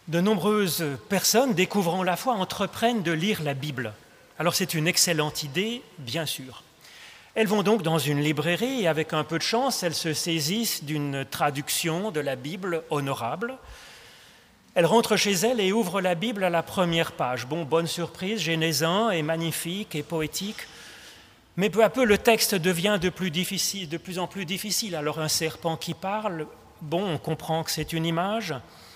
De nombreuses personnes découvrant la foi entreprennent de lire la Bible. Alors c'est une excellente idée, bien sûr. Elles vont donc dans une librairie et avec un peu de chance, elles se saisissent d'une traduction de la Bible honorable. Elles rentrent chez elles et ouvrent la Bible à la première page. Bon, bonne surprise, Genèse 1 est magnifique et poétique. Mais peu à peu, le texte devient de plus en plus difficile. Alors un serpent qui parle, bon, on comprend que c'est une image.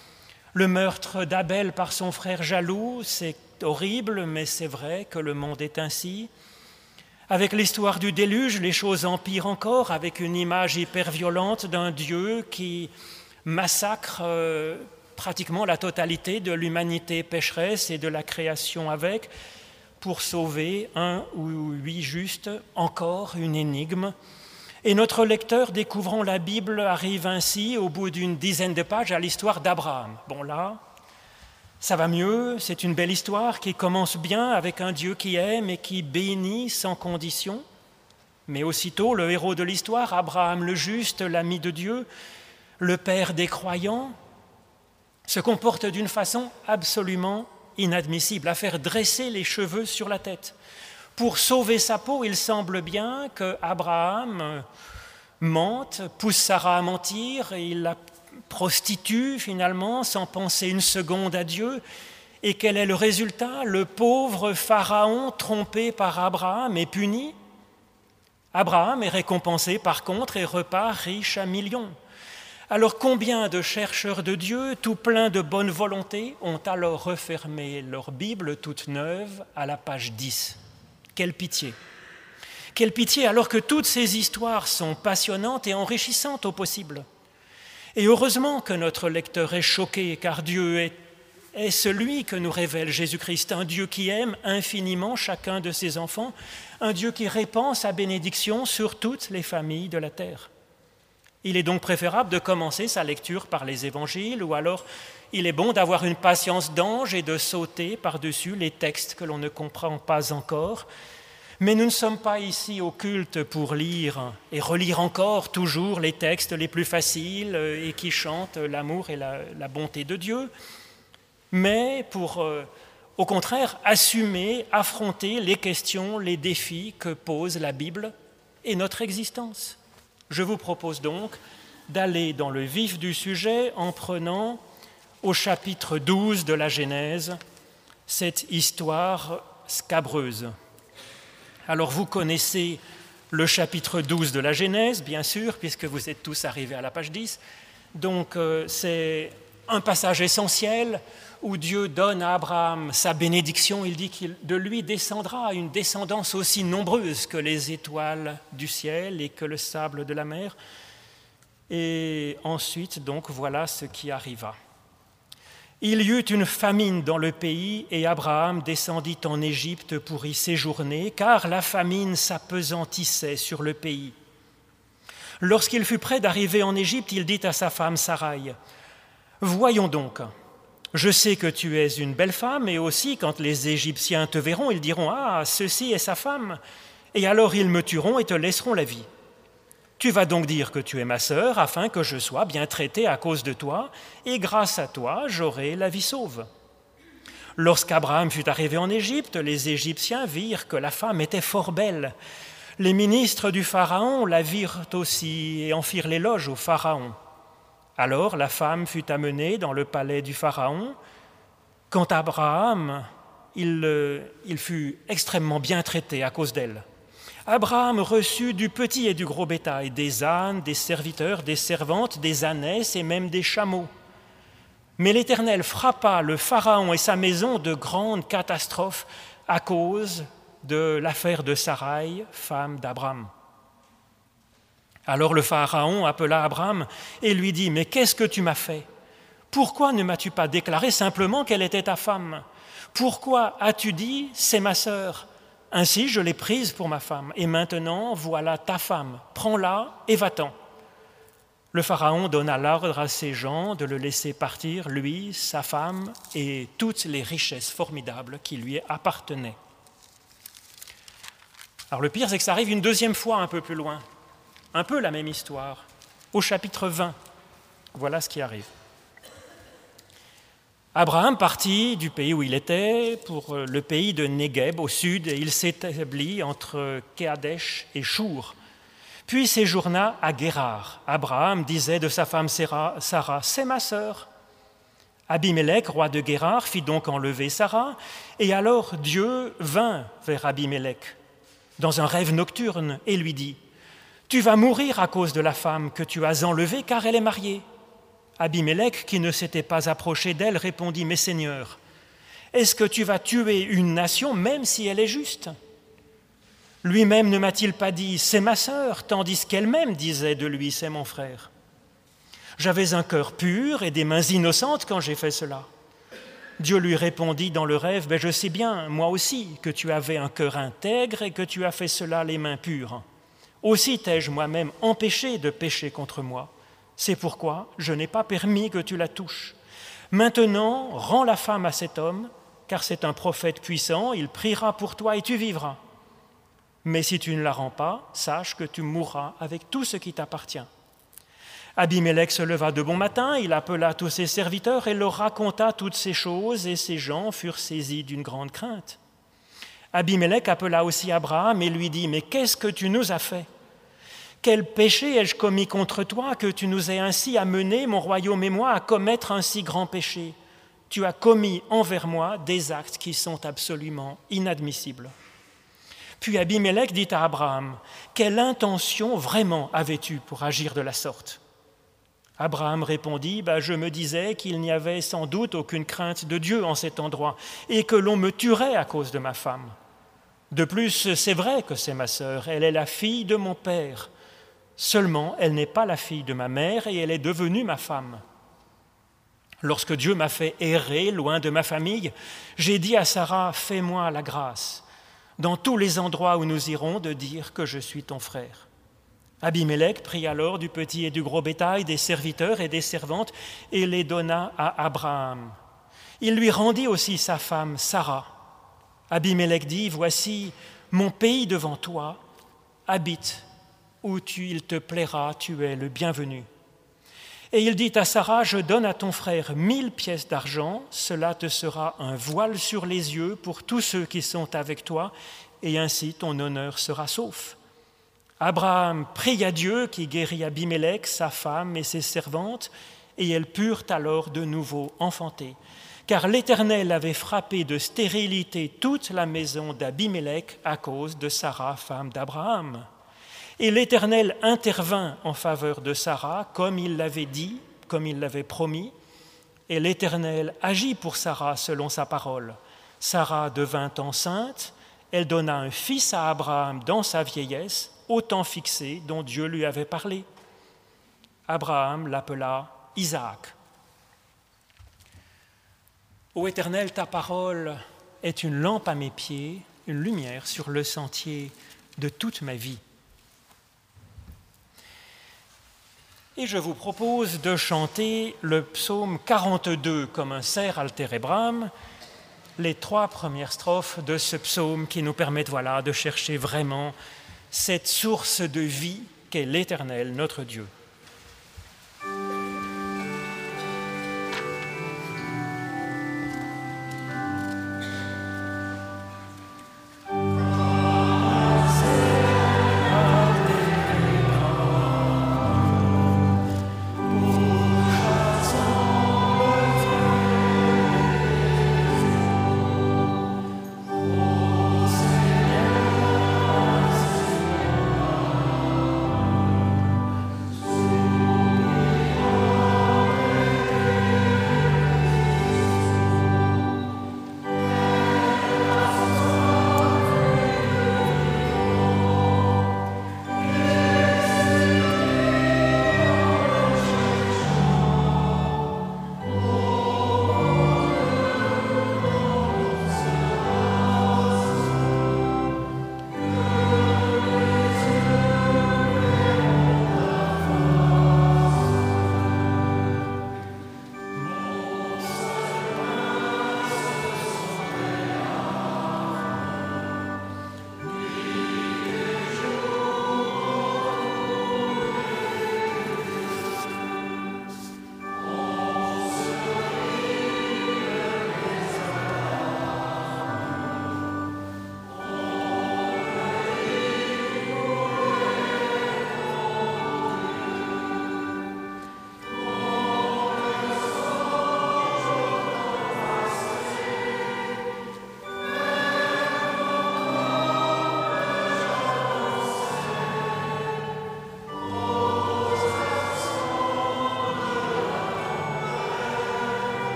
Le meurtre d'Abel par son frère jaloux, c'est horrible, mais c'est vrai que le monde est ainsi. Avec l'histoire du déluge, les choses empirent encore, avec une image hyper violente d'un Dieu qui massacre pratiquement la totalité de l'humanité pécheresse et de la création avec, pour sauver un ou huit justes, encore une énigme. Et notre lecteur, découvrant la Bible, arrive ainsi, au bout d'une dizaine de pages, à l'histoire d'Abraham. Bon là, ça va mieux, c'est une belle histoire qui commence bien avec un Dieu qui aime et qui bénit sans condition. Mais aussitôt, le héros de l'histoire, Abraham le juste, l'ami de Dieu, le père des croyants, se comporte d'une façon absolument inadmissible, à faire dresser les cheveux sur la tête. Pour sauver sa peau, il semble bien qu'Abraham mente, pousse Sarah à mentir, et il la prostitue finalement sans penser une seconde à Dieu. Et quel est le résultat? Le pauvre Pharaon, trompé par Abraham, est puni. Abraham est récompensé par contre et repart riche à millions. Alors combien de chercheurs de Dieu, tout pleins de bonne volonté, ont alors refermé leur Bible toute neuve à la page 10? Quelle pitié! Quelle pitié alors que toutes ces histoires sont passionnantes et enrichissantes au possible. Et heureusement que notre lecteur est choqué, car Dieu est celui que nous révèle Jésus-Christ, un Dieu qui aime infiniment chacun de ses enfants, un Dieu qui répand sa bénédiction sur toutes les familles de la terre. Il est donc préférable de commencer sa lecture par les évangiles, ou alors il est bon d'avoir une patience d'ange et de sauter par-dessus les textes que l'on ne comprend pas encore. Mais nous ne sommes pas ici au culte pour lire et relire encore toujours les textes les plus faciles et qui chantent l'amour et la bonté de Dieu, mais pour, au contraire, assumer, affronter les questions, les défis que pose la Bible et notre existence. Je vous propose donc d'aller dans le vif du sujet en prenant au chapitre 12 de la Genèse cette histoire scabreuse. Alors vous connaissez le chapitre 12 de la Genèse, bien sûr, puisque vous êtes tous arrivés à la page 10. Donc c'est un passage essentiel où Dieu donne à Abraham sa bénédiction. Il dit qu'il de lui descendra une descendance aussi nombreuse que les étoiles du ciel et que le sable de la mer. Et ensuite, donc, voilà ce qui arriva. Il y eut une famine dans le pays et Abraham descendit en Égypte pour y séjourner, car la famine s'appesantissait sur le pays. Lorsqu'il fut près d'arriver en Égypte, il dit à sa femme Saraï, « Voyons donc, je sais que tu es une belle femme, et aussi quand les Égyptiens te verront, ils diront « Ah, ceci est sa femme », et alors ils me tueront et te laisseront la vie. Tu vas donc dire que tu es ma sœur, afin que je sois bien traité à cause de toi, et grâce à toi, j'aurai la vie sauve. » Lorsqu'Abraham fut arrivé en Égypte, les Égyptiens virent que la femme était fort belle. Les ministres du Pharaon la virent aussi et en firent l'éloge au Pharaon. Alors la femme fut amenée dans le palais du Pharaon. Quant à Abraham, il fut extrêmement bien traité à cause d'elle. Abraham reçut du petit et du gros bétail, des ânes, des serviteurs, des servantes, des ânesses et même des chameaux. Mais l'Éternel frappa le Pharaon et sa maison de grandes catastrophes à cause de l'affaire de Saraï, femme d'Abraham. Alors le Pharaon appela Abraham et lui dit « Mais qu'est-ce que tu m'as fait? Pourquoi ne m'as-tu pas déclaré simplement qu'elle était ta femme? Pourquoi as-tu dit « C'est ma sœur » ? Ainsi, je l'ai prise pour ma femme, et maintenant, voilà ta femme, prends-la et va-t'en. » Le Pharaon donna l'ordre à ses gens de le laisser partir, lui, sa femme, et toutes les richesses formidables qui lui appartenaient. Alors le pire, c'est que ça arrive une deuxième fois un peu plus loin, un peu la même histoire, au chapitre 20. Voilà ce qui arrive. Abraham partit du pays où il était pour le pays de Négueb au sud, et il s'établit entre Kadesh et Chour. Puis séjourna à Guérar. Abraham disait de sa femme Sarah, « C'est ma sœur ». Abimélec, roi de Guérar, fit donc enlever Sarah, et alors Dieu vint vers Abimélec dans un rêve nocturne et lui dit « Tu vas mourir à cause de la femme que tu as enlevée, car elle est mariée. » Abimélec, qui ne s'était pas approché d'elle, répondit « Mais Seigneur, est-ce que tu vas tuer une nation même si elle est juste ?» Lui-même ne m'a-t-il pas dit « C'est ma sœur », tandis qu'elle-même disait de lui « C'est mon frère ». J'avais un cœur pur et des mains innocentes quand j'ai fait cela. Dieu lui répondit dans le rêve « Je sais bien, moi aussi, que tu avais un cœur intègre et que tu as fait cela les mains pures. Aussi t'ai-je moi-même empêché de pécher contre moi. C'est pourquoi je n'ai pas permis que tu la touches. Maintenant, rends la femme à cet homme, car c'est un prophète puissant, il priera pour toi et tu vivras. Mais si tu ne la rends pas, sache que tu mourras avec tout ce qui t'appartient. » Abimélec se leva de bon matin, il appela tous ses serviteurs et leur raconta toutes ces choses, et ces gens furent saisis d'une grande crainte. Abimélec appela aussi Abraham et lui dit « Mais qu'est-ce que tu nous as fait ? Quel péché ai-je commis contre toi que tu nous aies ainsi amenés, mon royaume et moi, à commettre un si grand péché ? Tu as commis envers moi des actes qui sont absolument inadmissibles. » Puis Abimélec dit à Abraham « Quelle intention vraiment avais-tu pour agir de la sorte ?» Abraham répondit « Je me disais qu'il n'y avait sans doute aucune crainte de Dieu en cet endroit et que l'on me tuerait à cause de ma femme. De plus, c'est vrai que c'est ma sœur, elle est la fille de mon père. Seulement, elle n'est pas la fille de ma mère et elle est devenue ma femme. Lorsque Dieu m'a fait errer loin de ma famille, j'ai dit à Sarah « Fais-moi la grâce, dans tous les endroits où nous irons, de dire que je suis ton frère. » Abimélec prit alors du petit et du gros bétail, des serviteurs et des servantes, et les donna à Abraham. Il lui rendit aussi sa femme Sarah. Abimélec dit « Voici mon pays devant toi, habite où il te plaira, tu es le bienvenu. » Et il dit à Sarah « Je donne à ton frère 1000 pièces d'argent, cela te sera un voile sur les yeux pour tous ceux qui sont avec toi, et ainsi ton honneur sera sauf. » Abraham pria Dieu qui guérit Abimélec, sa femme et ses servantes, et elles purent alors de nouveau enfanter. Car l'Éternel avait frappé de stérilité toute la maison d'Abimélec à cause de Sarah, femme d'Abraham. Et l'Éternel intervint en faveur de Sarah, comme il l'avait dit, comme il l'avait promis, et l'Éternel agit pour Sarah selon sa parole. Sarah devint enceinte, elle donna un fils à Abraham dans sa vieillesse, au temps fixé dont Dieu lui avait parlé. Abraham l'appela Isaac. Ô Éternel, ta parole est une lampe à mes pieds, une lumière sur le sentier de toute ma vie. Et je vous propose de chanter le psaume 42 comme un ser altérebram, les 3 premières strophes de ce psaume qui nous permettent de chercher vraiment cette source de vie qu'est l'Éternel, notre Dieu.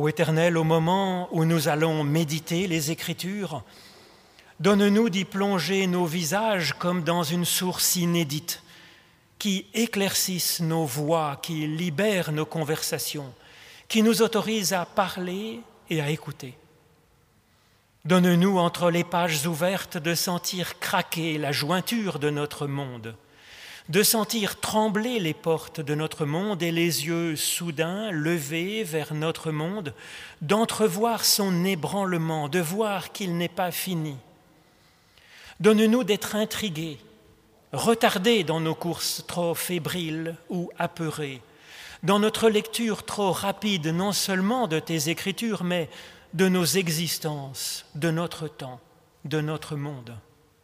Ô Éternel, au moment où nous allons méditer les Écritures, donne-nous d'y plonger nos visages comme dans une source inédite, qui éclaircisse nos voix, qui libère nos conversations, qui nous autorise à parler et à écouter. Donne-nous, entre les pages ouvertes, de sentir craquer la jointure de notre monde, de sentir trembler les portes de notre monde et les yeux soudain levés vers notre monde, d'entrevoir son ébranlement, de voir qu'il n'est pas fini. Donne-nous d'être intrigués, retardés dans nos courses trop fébriles ou apeurées, dans notre lecture trop rapide non seulement de tes Écritures, mais de nos existences, de notre temps, de notre monde.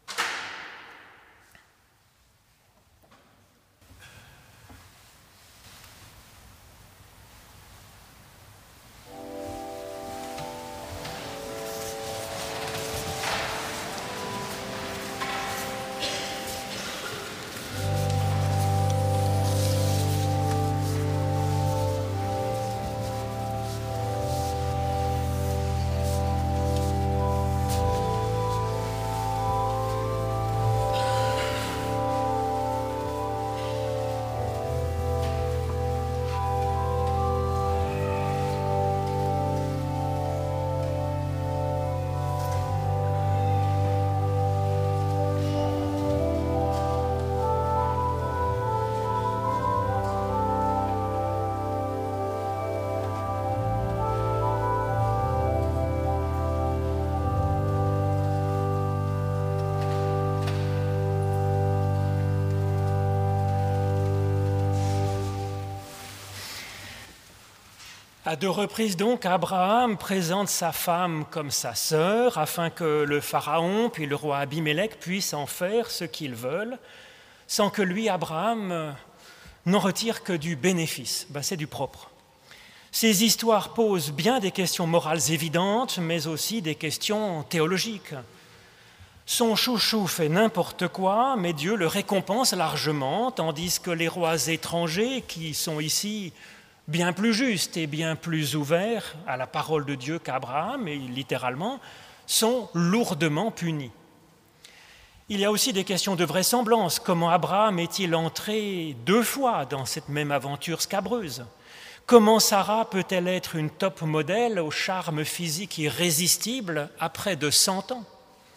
À deux reprises donc, Abraham présente sa femme comme sa sœur afin que le pharaon puis le roi Abimélec puissent en faire ce qu'ils veulent, sans que lui, Abraham, n'en retire que du bénéfice. C'est du propre. Ces histoires posent bien des questions morales évidentes, mais aussi des questions théologiques. Son chouchou fait n'importe quoi, mais Dieu le récompense largement, tandis que les rois étrangers, qui sont ici bien plus justes et bien plus ouverts à la parole de Dieu qu'Abraham, et littéralement, sont lourdement punis. Il y a aussi des questions de vraisemblance. Comment Abraham est-il entré 2 fois dans cette même aventure scabreuse ? Comment Sarah peut-elle être une top modèle au charme physique irrésistible après de 100 ans ?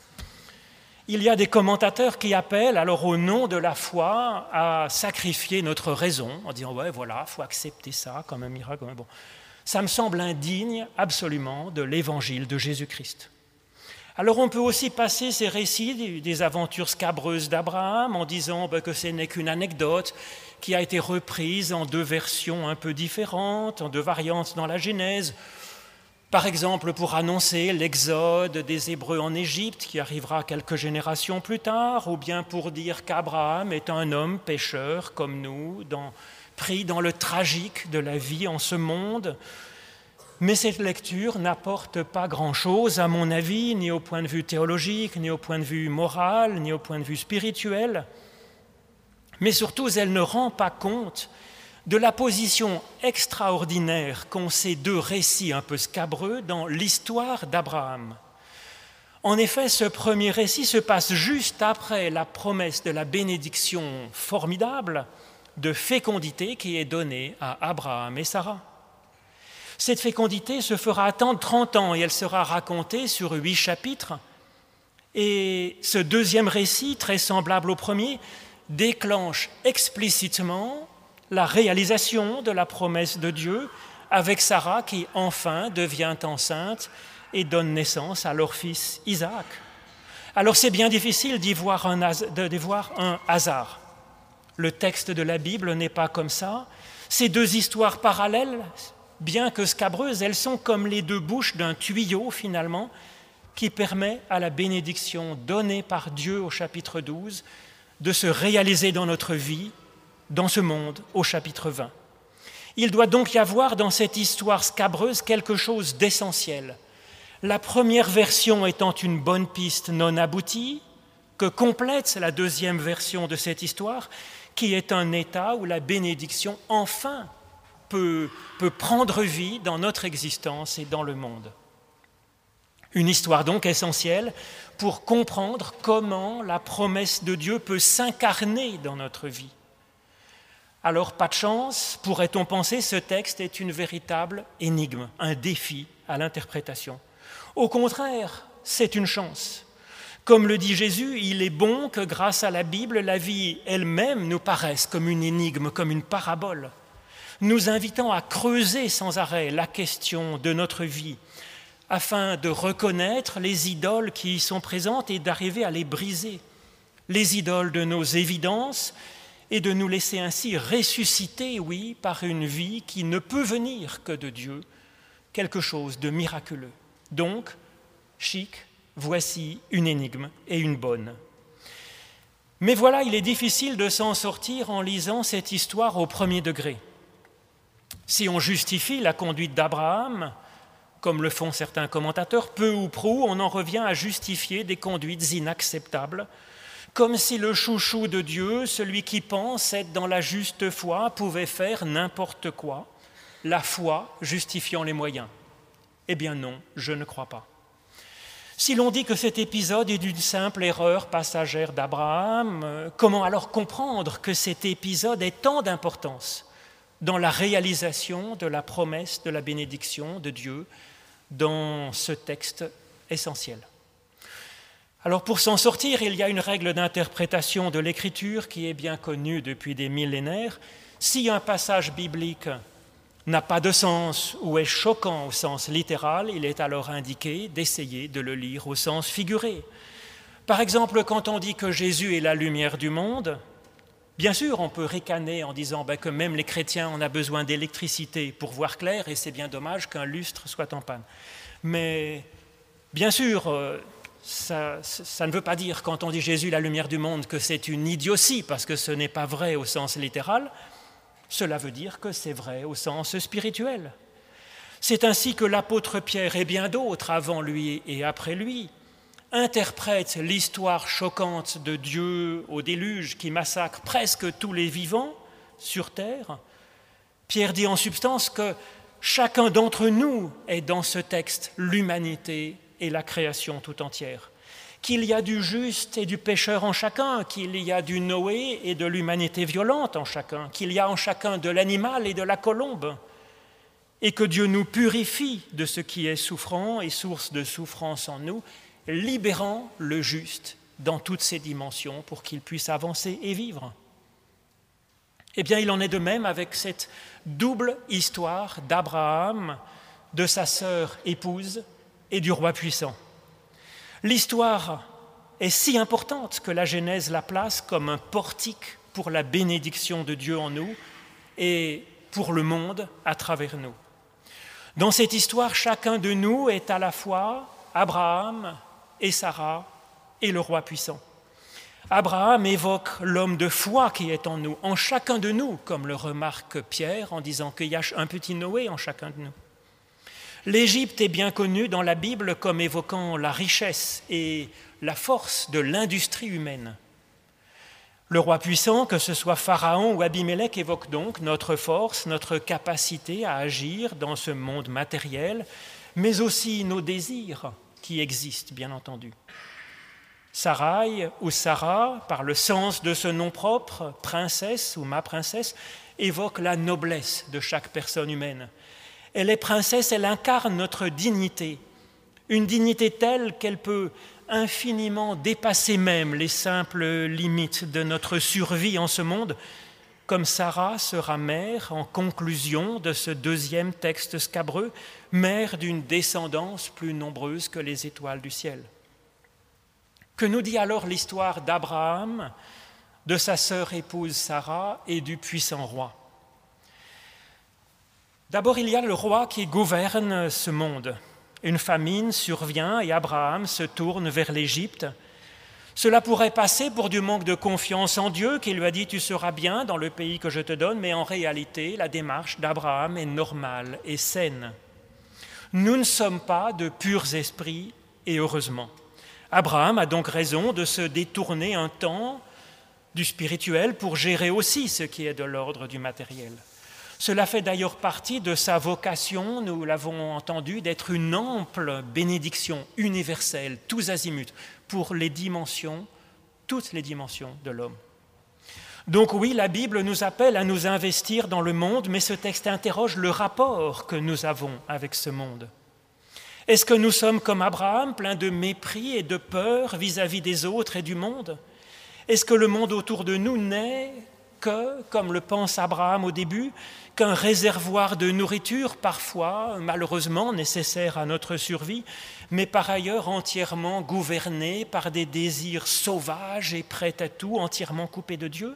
Il y a des commentateurs qui appellent alors au nom de la foi à sacrifier notre raison en disant « ouais, voilà, il faut accepter ça comme un miracle. » Bon. Ça me semble indigne absolument de l'évangile de Jésus-Christ. Alors on peut aussi passer ces récits des aventures scabreuses d'Abraham en disant que ce n'est qu'une anecdote qui a été reprise en 2 versions un peu différentes, en 2 variantes dans la Genèse. Par exemple, pour annoncer l'exode des Hébreux en Égypte, qui arrivera quelques générations plus tard, ou bien pour dire qu'Abraham est un homme pécheur comme nous, pris dans le tragique de la vie en ce monde. Mais cette lecture n'apporte pas grand-chose, à mon avis, ni au point de vue théologique, ni au point de vue moral, ni au point de vue spirituel. Mais surtout, elle ne rend pas compte de la position extraordinaire qu'ont ces 2 récits un peu scabreux dans l'histoire d'Abraham. En effet, ce premier récit se passe juste après la promesse de la bénédiction formidable de fécondité qui est donnée à Abraham et Sarah. Cette fécondité se fera attendre 30 ans et elle sera racontée sur 8 chapitres. Et ce 2e récit, très semblable au premier, déclenche explicitement la réalisation de la promesse de Dieu avec Sarah qui enfin devient enceinte et donne naissance à leur fils Isaac. Alors c'est bien difficile d'y voir un hasard. Le texte de la Bible n'est pas comme ça. Ces 2 histoires parallèles, bien que scabreuses, elles sont comme les 2 bouches d'un tuyau finalement qui permet à la bénédiction donnée par Dieu au chapitre 12 de se réaliser dans notre vie, dans ce monde, au chapitre 20. Il doit donc y avoir dans cette histoire scabreuse quelque chose d'essentiel. La première version étant une bonne piste non aboutie, que complète la 2e version de cette histoire, qui est un état où la bénédiction enfin peut prendre vie dans notre existence et dans le monde. Une histoire donc essentielle pour comprendre comment la promesse de Dieu peut s'incarner dans notre vie. Alors, pas de chance, pourrait-on penser, ce texte est une véritable énigme, un défi à l'interprétation. Au contraire, c'est une chance. Comme le dit Jésus, il est bon que grâce à la Bible, la vie elle-même nous paraisse comme une énigme, comme une parabole, nous invitant à creuser sans arrêt la question de notre vie, afin de reconnaître les idoles qui y sont présentes et d'arriver à les briser, les idoles de nos évidences, et de nous laisser ainsi ressusciter, oui, par une vie qui ne peut venir que de Dieu, quelque chose de miraculeux. Donc, chic, voici une énigme et une bonne. Mais voilà, il est difficile de s'en sortir en lisant cette histoire au premier degré. Si on justifie la conduite d'Abraham, comme le font certains commentateurs, peu ou prou, on en revient à justifier des conduites inacceptables, comme si le chouchou de Dieu, celui qui pense être dans la juste foi, pouvait faire n'importe quoi, la foi justifiant les moyens. Eh bien non, je ne crois pas. Si l'on dit que cet épisode est d'une simple erreur passagère d'Abraham, comment alors comprendre que cet épisode ait tant d'importance dans la réalisation de la promesse de la bénédiction de Dieu dans ce texte essentiel? Alors pour s'en sortir, il y a une règle d'interprétation de l'Écriture qui est bien connue depuis des millénaires. Si un passage biblique n'a pas de sens ou est choquant au sens littéral, il est alors indiqué d'essayer de le lire au sens figuré. Par exemple, quand on dit que Jésus est la lumière du monde, bien sûr, on peut ricaner en disant que même les chrétiens, on a besoin d'électricité pour voir clair et c'est bien dommage qu'un lustre soit en panne. Mais bien sûr, ça ne veut pas dire, quand on dit Jésus la lumière du monde, que c'est une idiotie, parce que ce n'est pas vrai au sens littéral. Cela veut dire que c'est vrai au sens spirituel. C'est ainsi que l'apôtre Pierre et bien d'autres, avant lui et après lui, interprètent l'histoire choquante de Dieu au déluge qui massacre presque tous les vivants sur terre. Pierre dit en substance que chacun d'entre nous est dans ce texte l'humanité et la création tout entière, qu'il y a du juste et du pécheur en chacun, qu'il y a du Noé et de l'humanité violente en chacun, qu'il y a en chacun de l'animal et de la colombe, et que Dieu nous purifie de ce qui est souffrant et source de souffrance en nous, libérant le juste dans toutes ses dimensions pour qu'il puisse avancer et vivre. Eh bien, il en est de même avec cette double histoire d'Abraham, de sa sœur épouse et du roi puissant. L'histoire est si importante que la Genèse la place comme un portique pour la bénédiction de Dieu en nous et pour le monde à travers nous. Dans cette histoire, chacun de nous est à la fois Abraham et Sarah et le roi puissant. Abraham évoque l'homme de foi qui est en nous, en chacun de nous, comme le remarque Pierre en disant qu'il y a un petit Noé en chacun de nous. L'Égypte est bien connue dans la Bible comme évoquant la richesse et la force de l'industrie humaine. Le roi puissant, que ce soit Pharaon ou Abimélec, évoque donc notre force, notre capacité à agir dans ce monde matériel, mais aussi nos désirs qui existent, bien entendu. Sarai ou Sarah, par le sens de ce nom propre, princesse ou ma princesse, évoque la noblesse de chaque personne humaine. Elle est princesse, elle incarne notre dignité, une dignité telle qu'elle peut infiniment dépasser même les simples limites de notre survie en ce monde, comme Sarah sera mère, en conclusion de ce deuxième texte scabreux, mère d'une descendance plus nombreuse que les étoiles du ciel. Que nous dit alors l'histoire d'Abraham, de sa sœur épouse Sarah et du puissant roi ? D'abord, il y a le roi qui gouverne ce monde. Une famine survient et Abraham se tourne vers l'Égypte. Cela pourrait passer pour du manque de confiance en Dieu qui lui a dit « tu seras bien dans le pays que je te donne », mais en réalité, la démarche d'Abraham est normale et saine. Nous ne sommes pas de purs esprits et heureusement. Abraham a donc raison de se détourner un temps du spirituel pour gérer aussi ce qui est de l'ordre du matériel. Cela fait d'ailleurs partie de sa vocation, nous l'avons entendu, d'être une ample bénédiction universelle, tous azimuts, pour les dimensions, toutes les dimensions de l'homme. Donc oui, la Bible nous appelle à nous investir dans le monde, mais ce texte interroge le rapport que nous avons avec ce monde. Est-ce que nous sommes comme Abraham, pleins de mépris et de peur vis-à-vis des autres et du monde? Est-ce que le monde autour de nous n'est que, comme le pense Abraham au début, qu'un réservoir de nourriture, parfois, malheureusement, nécessaire à notre survie, mais par ailleurs entièrement gouverné par des désirs sauvages et prêts à tout, entièrement coupés de Dieu?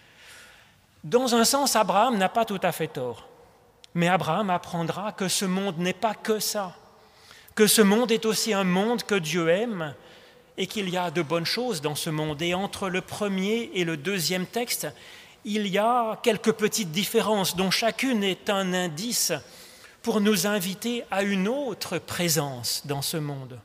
Dans un sens, Abraham n'a pas tout à fait tort. Mais Abraham apprendra que ce monde n'est pas que ça, que ce monde est aussi un monde que Dieu aime et qu'il y a de bonnes choses dans ce monde. Et entre le premier et le deuxième texte, il y a quelques petites différences dont chacune est un indice pour nous inviter à une autre présence dans ce monde.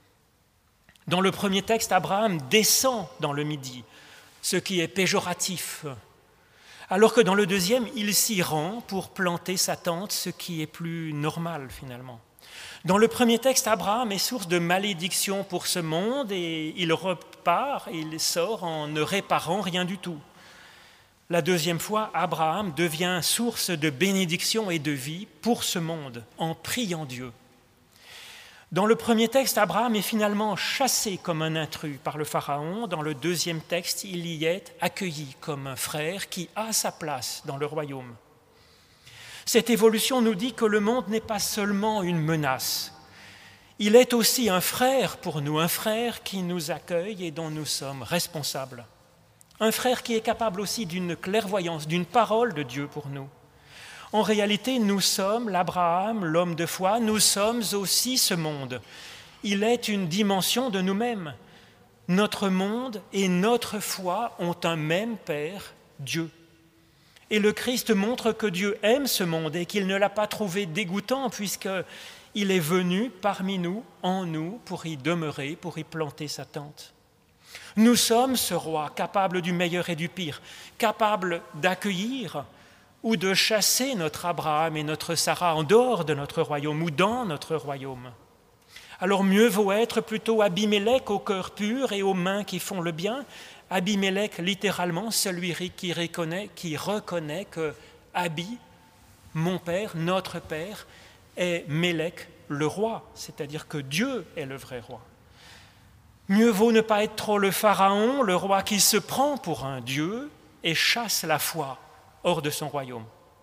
Dans le premier texte, Abraham descend dans le Midi, ce qui est péjoratif, alors que dans le deuxième, il s'y rend pour planter sa tente, ce qui est plus normal finalement. Dans le premier texte, Abraham est source de malédiction pour ce monde et il repart, il sort en ne réparant rien du tout. La deuxième fois, Abraham devient source de bénédiction et de vie pour ce monde en priant Dieu. Dans le premier texte, Abraham est finalement chassé comme un intrus par le Pharaon. Dans le deuxième texte, il y est accueilli comme un frère qui a sa place dans le royaume. Cette évolution nous dit que le monde n'est pas seulement une menace. Il est aussi un frère pour nous, un frère qui nous accueille et dont nous sommes responsables. Un frère qui est capable aussi d'une clairvoyance, d'une parole de Dieu pour nous. En réalité, nous sommes l'Abraham, l'homme de foi, nous sommes aussi ce monde. Il est une dimension de nous-mêmes. Notre monde et notre foi ont un même Père, Dieu. Et le Christ montre que Dieu aime ce monde et qu'il ne l'a pas trouvé dégoûtant puisqu'il est venu parmi nous, en nous, pour y demeurer, pour y planter sa tente. Nous sommes ce roi capable du meilleur et du pire, capable d'accueillir ou de chasser notre Abraham et notre Sarah en dehors de notre royaume ou dans notre royaume. Alors mieux vaut être plutôt Abimélec au cœur pur et aux mains qui font le bien. Abimélec, littéralement, celui qui reconnaît que Abi, mon père, notre père, est Mélec, le roi, c'est-à-dire que Dieu est le vrai roi. Mieux vaut ne pas être trop le pharaon, le roi qui se prend pour un dieu et chasse la foi hors de son royaume.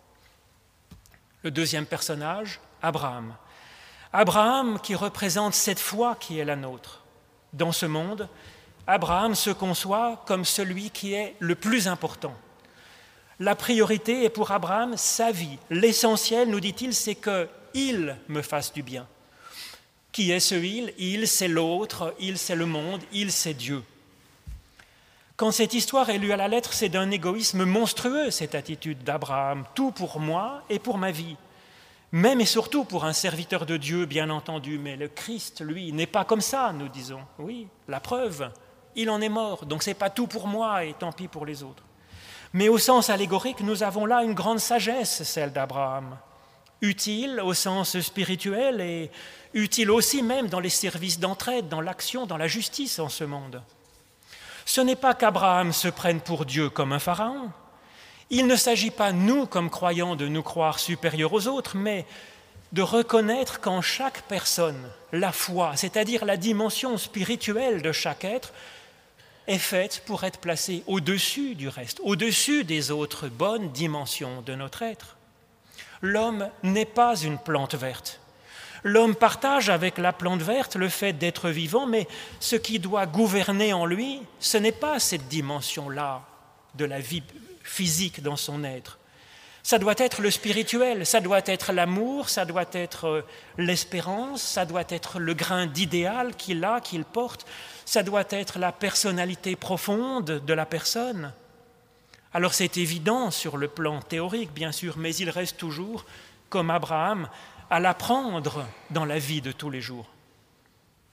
Le deuxième personnage, Abraham. Abraham qui représente cette foi qui est la nôtre. Dans ce monde, Abraham se conçoit comme celui qui est le plus important. La priorité est pour Abraham sa vie. L'essentiel, nous dit-il, c'est qu'il me fasse du bien. Qui est ce il? Il, c'est l'autre, il, c'est le monde, il, c'est Dieu. Quand cette histoire est lue à la lettre, c'est d'un égoïsme monstrueux, cette attitude d'Abraham. Tout pour moi et pour ma vie. Même et surtout pour un serviteur de Dieu, bien entendu. Mais le Christ, lui, n'est pas comme ça, nous disons. Oui, la preuve, il en est mort. Donc ce n'est pas tout pour moi et tant pis pour les autres. Mais au sens allégorique, nous avons là une grande sagesse, celle d'Abraham. Utile au sens spirituel et utile aussi même dans les services d'entraide, dans l'action, dans la justice en ce monde. Ce n'est pas qu'Abraham se prenne pour Dieu comme un pharaon. Il ne s'agit pas, nous, comme croyants, de nous croire supérieurs aux autres, mais de reconnaître qu'en chaque personne, la foi, c'est-à-dire la dimension spirituelle de chaque être, est faite pour être placée au-dessus du reste, au-dessus des autres bonnes dimensions de notre être. L'homme n'est pas une plante verte. L'homme partage avec la plante verte le fait d'être vivant, mais ce qui doit gouverner en lui, ce n'est pas cette dimension-là de la vie physique dans son être. Ça doit être le spirituel, ça doit être l'amour, ça doit être l'espérance, ça doit être le grain d'idéal qu'il a, qu'il porte, ça doit être la personnalité profonde de la personne. Alors c'est évident sur le plan théorique, bien sûr, mais il reste toujours, comme Abraham, à l'apprendre dans la vie de tous les jours.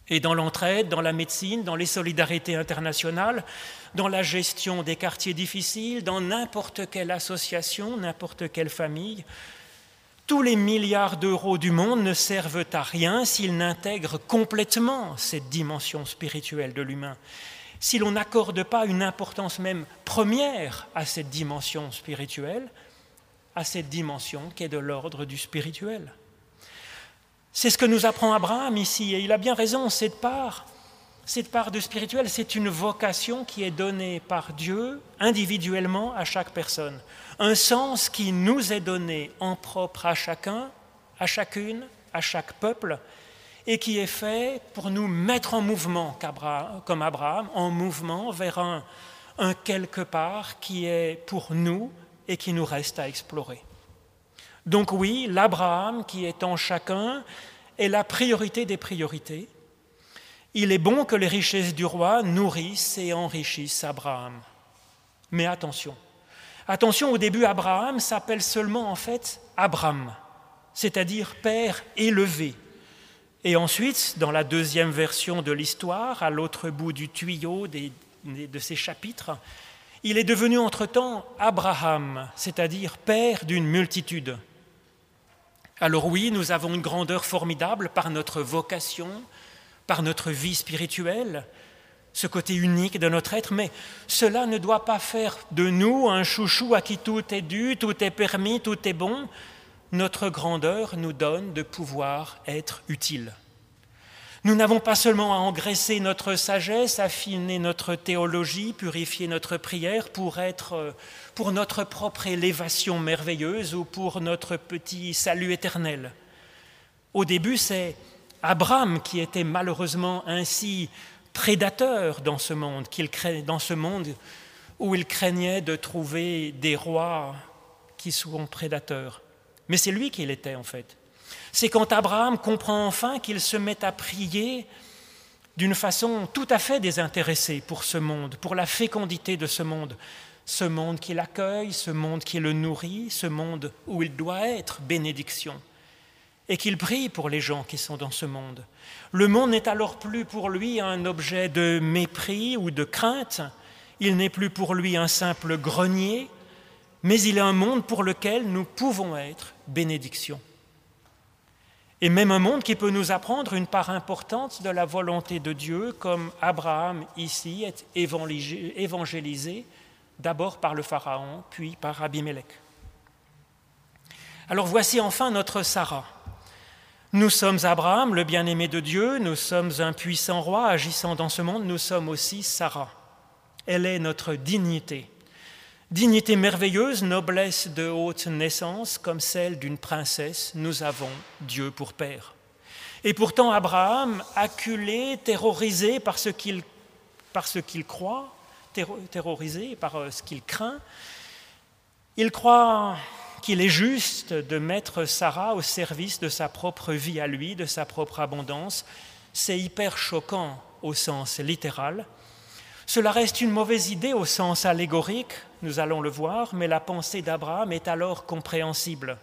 Et dans l'entraide, dans la médecine, dans les solidarités internationales, dans la gestion des quartiers difficiles, dans n'importe quelle association, n'importe quelle famille, tous les milliards d'euros du monde ne servent à rien s'ils n'intègrent complètement cette dimension spirituelle de l'humain, si l'on n'accorde pas une importance même première à cette dimension spirituelle, à cette dimension qui est de l'ordre du spirituel. C'est ce que nous apprend Abraham ici, et il a bien raison, cette part de spirituel, c'est une vocation qui est donnée par Dieu individuellement à chaque personne. Un sens qui nous est donné en propre à chacun, à chacune, à chaque peuple, et qui est fait pour nous mettre en mouvement, comme Abraham, en mouvement vers un quelque part qui est pour nous et qui nous reste à explorer. Donc oui, l'Abraham qui est en chacun est la priorité des priorités. Il est bon que les richesses du roi nourrissent et enrichissent Abraham. Mais attention, au début, Abraham s'appelle seulement en fait Abram, c'est-à-dire père élevé. Et ensuite, dans la deuxième version de l'histoire, à l'autre bout du tuyau de ces chapitres, il est devenu entre-temps Abraham, c'est-à-dire père d'une multitude. Alors oui, nous avons une grandeur formidable par notre vocation, par notre vie spirituelle, ce côté unique de notre être, mais cela ne doit pas faire de nous un chouchou à qui tout est dû, tout est permis, tout est bon. Notre grandeur nous donne de pouvoir être utile. Nous n'avons pas seulement à engraisser notre sagesse, affiner notre théologie, purifier notre prière pour notre propre élévation merveilleuse ou pour notre petit salut éternel. Au début, c'est Abraham qui était malheureusement ainsi prédateur dans ce monde où il craignait de trouver des rois qui sont prédateurs. Mais c'est lui qui l'était en fait. C'est quand Abraham comprend enfin qu'il se met à prier d'une façon tout à fait désintéressée pour ce monde, pour la fécondité de ce monde qui l'accueille, ce monde qui le nourrit, ce monde où il doit être bénédiction, et qu'il prie pour les gens qui sont dans ce monde. Le monde n'est alors plus pour lui un objet de mépris ou de crainte, il n'est plus pour lui un simple grenier, mais il est un monde pour lequel nous pouvons être bénédiction. Et même un monde qui peut nous apprendre une part importante de la volonté de Dieu, comme Abraham ici est évangélisé d'abord par le Pharaon, puis par Abimelech. Alors voici enfin notre Sarah. Nous sommes Abraham, le bien-aimé de Dieu, nous sommes un puissant roi agissant dans ce monde, nous sommes aussi Sarah. Elle est notre dignité. Dignité merveilleuse, noblesse de haute naissance, comme celle d'une princesse, nous avons Dieu pour père. Et pourtant Abraham, acculé, terrorisé par ce qu'il croit, terrorisé par ce qu'il craint, il croit qu'il est juste de mettre Sarah au service de sa propre vie à lui, de sa propre abondance. C'est hyper choquant au sens littéral. Cela reste une mauvaise idée au sens allégorique, nous allons le voir, mais la pensée d'Abraham est alors compréhensible.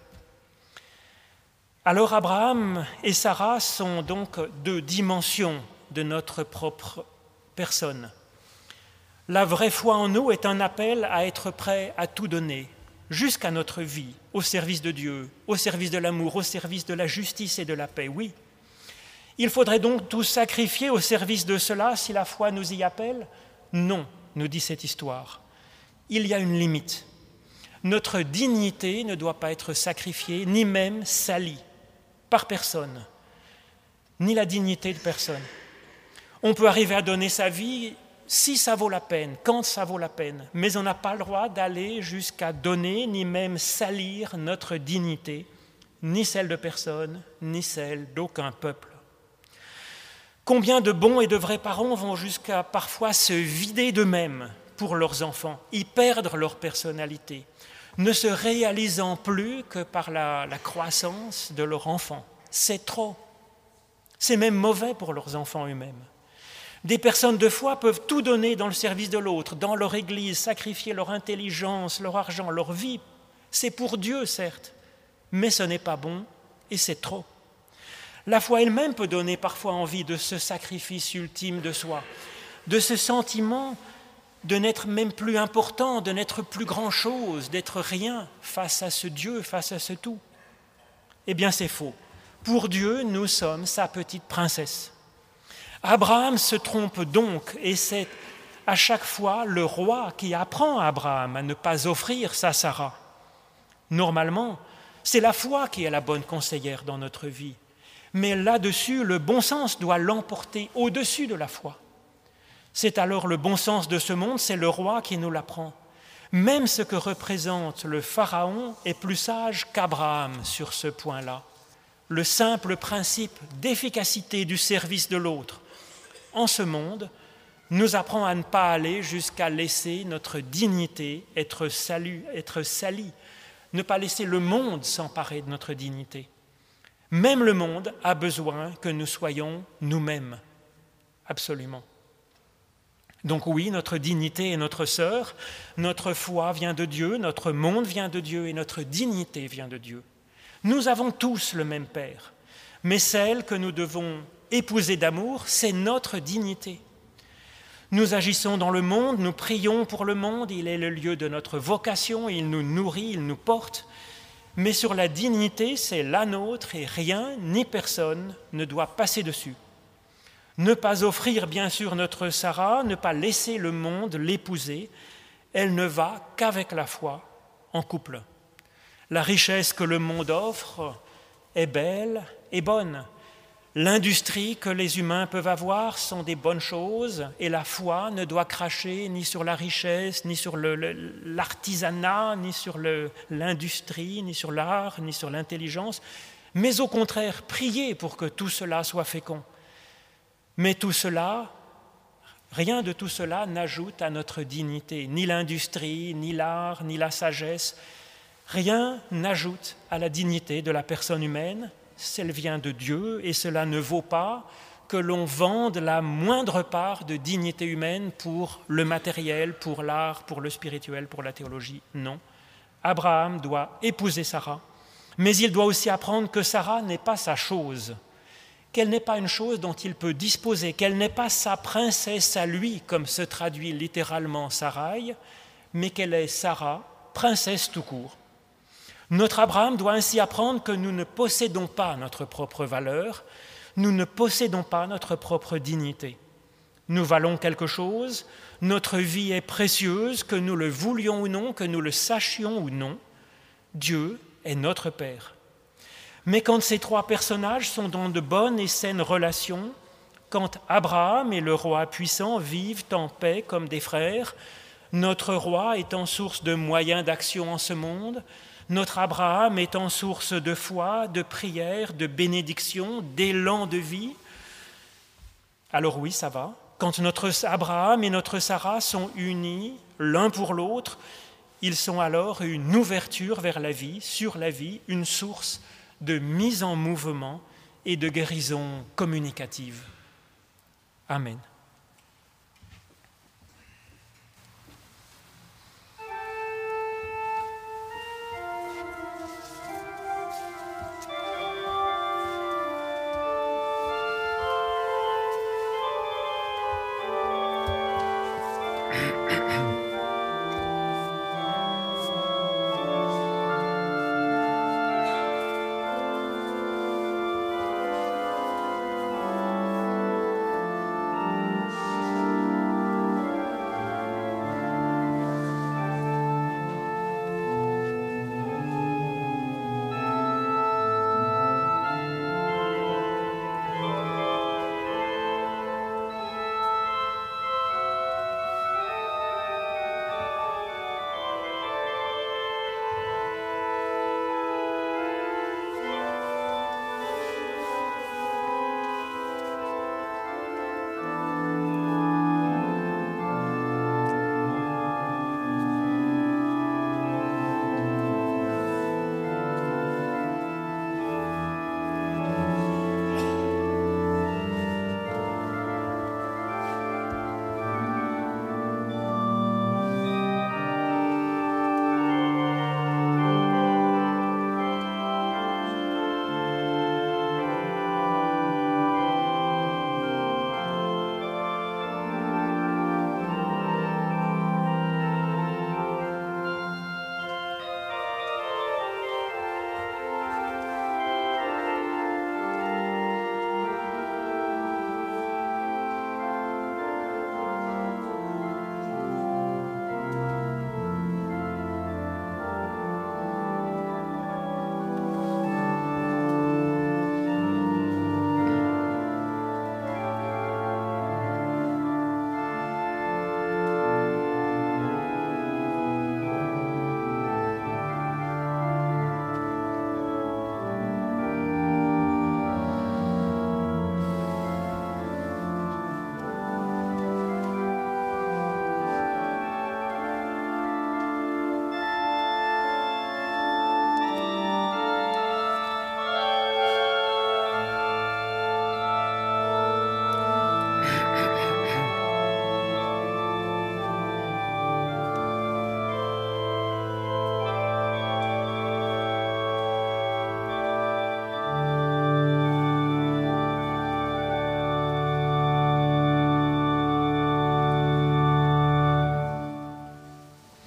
Alors Abraham et Sarah sont donc deux dimensions de notre propre personne. La vraie foi en nous est un appel à être prêt à tout donner, jusqu'à notre vie, au service de Dieu, au service de l'amour, au service de la justice et de la paix, oui. Il faudrait donc tout sacrifier au service de cela si la foi nous y appelle ? Non, nous dit cette histoire. Il y a une limite. Notre dignité ne doit pas être sacrifiée, ni même salie, par personne, ni la dignité de personne. On peut arriver à donner sa vie si ça vaut la peine, quand ça vaut la peine, mais on n'a pas le droit d'aller jusqu'à donner, ni même salir notre dignité, ni celle de personne, ni celle d'aucun peuple. Combien de bons et de vrais parents vont jusqu'à parfois se vider d'eux-mêmes pour leurs enfants, y perdre leur personnalité, ne se réalisant plus que par la croissance de leur enfant. C'est trop. C'est même mauvais pour leurs enfants eux-mêmes. Des personnes de foi peuvent tout donner dans le service de l'autre, dans leur église, sacrifier leur intelligence, leur argent, leur vie. C'est pour Dieu, certes, mais ce n'est pas bon et c'est trop. La foi elle-même peut donner parfois envie de ce sacrifice ultime de soi, de ce sentiment de n'être même plus important, de n'être plus grand-chose, d'être rien face à ce Dieu, face à ce tout. Eh bien, c'est faux. Pour Dieu, nous sommes sa petite princesse. Abraham se trompe donc, et c'est à chaque fois le roi qui apprend à Abraham à ne pas offrir sa Sarah. Normalement, c'est la foi qui est la bonne conseillère dans notre vie. Mais là-dessus, le bon sens doit l'emporter au-dessus de la foi. C'est alors le bon sens de ce monde, c'est le roi qui nous l'apprend. Même ce que représente le Pharaon est plus sage qu'Abraham sur ce point-là. Le simple principe d'efficacité du service de l'autre en ce monde nous apprend à ne pas aller jusqu'à laisser notre dignité être salie, ne pas laisser le monde s'emparer de notre dignité. Même le monde a besoin que nous soyons nous-mêmes, absolument. Donc oui, notre dignité est notre sœur, notre foi vient de Dieu, notre monde vient de Dieu et notre dignité vient de Dieu. Nous avons tous le même Père, mais celle que nous devons épouser d'amour, c'est notre dignité. Nous agissons dans le monde, nous prions pour le monde, il est le lieu de notre vocation, il nous nourrit, il nous porte, mais sur la dignité, c'est la nôtre et rien ni personne ne doit passer dessus. Ne pas offrir bien sûr notre Sarah, ne pas laisser le monde l'épouser, elle ne va qu'avec la foi en couple. La richesse que le monde offre est belle et bonne. L'industrie que les humains peuvent avoir sont des bonnes choses et la foi ne doit cracher ni sur la richesse, ni sur l'artisanat, ni sur l'industrie, ni sur l'art, ni sur l'intelligence, mais au contraire prier pour que tout cela soit fécond. Mais tout cela, rien de tout cela n'ajoute à notre dignité, ni l'industrie, ni l'art, ni la sagesse. Rien n'ajoute à la dignité de la personne humaine, elle vient de Dieu et cela ne vaut pas que l'on vende la moindre part de dignité humaine pour le matériel, pour l'art, pour le spirituel, pour la théologie. Non. Abraham doit épouser Sarah, mais il doit aussi apprendre que Sarah n'est pas sa chose, qu'elle n'est pas une chose dont il peut disposer, qu'elle n'est pas sa princesse à lui, comme se traduit littéralement Sarai, mais qu'elle est Sarah, princesse tout court. Notre Abraham doit ainsi apprendre que nous ne possédons pas notre propre valeur, nous ne possédons pas notre propre dignité. Nous valons quelque chose, notre vie est précieuse, que nous le voulions ou non, que nous le sachions ou non. Dieu est notre Père. Mais quand ces trois personnages sont dans de bonnes et saines relations, quand Abraham et le roi puissant vivent en paix comme des frères, notre roi étant source de moyens d'action en ce monde, notre Abraham étant source de foi, de prière, de bénédiction, d'élan de vie, alors oui, ça va. Quand notre Abraham et notre Sarah sont unis l'un pour l'autre, ils sont alors une ouverture vers la vie, sur la vie, une source de mise en mouvement et de guérison communicative. Amen.